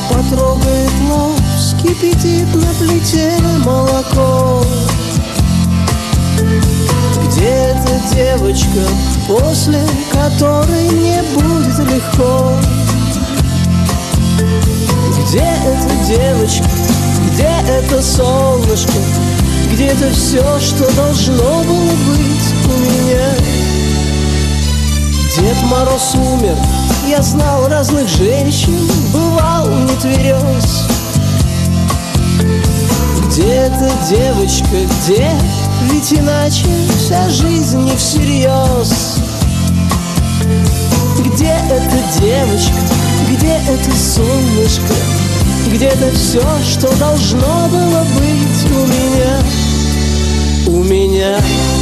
потрогает лоб, вскипятит на плите молоко. Где эта девочка, после которой не будет легко? Где эта девочка, где это солнышко, где-то все, что должно было быть у меня? Дед Мороз умер, я знал разных женщин, бывал не тверез. Где эта девочка, где? Ведь иначе вся жизнь не всерьез. Где эта девочка, где это солнышко, где-то все, что должно было быть у меня? У меня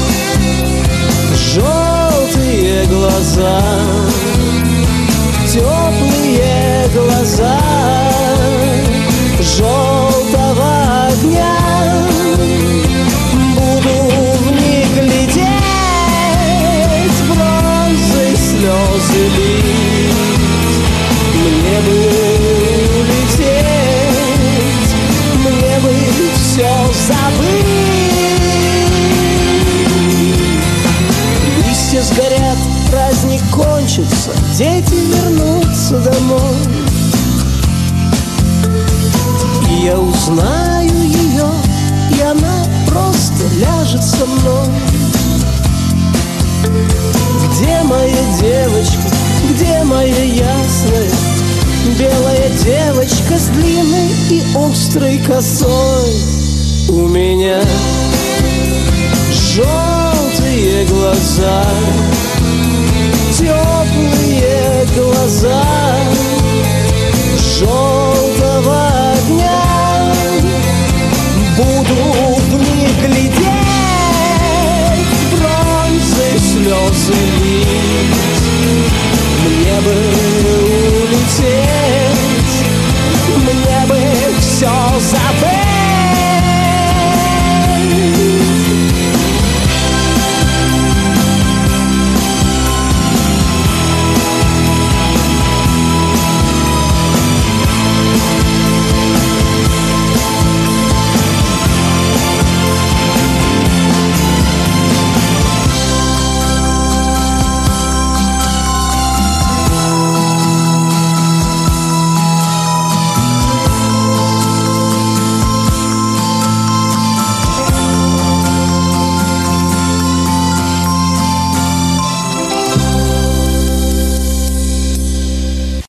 желтые глаза, теплые глаза желтого огня. Буду в них глядеть, бронзой слезы лить. Мне бы улететь, мне бы все забыть. Листья сгорят, праздник кончится, дети вернутся домой. И я узнаю ее, и она просто ляжет со мной. Где моя девочка, где моя ясная белая девочка с длинной и острой косой? У меня желтые глаза, теплые глаза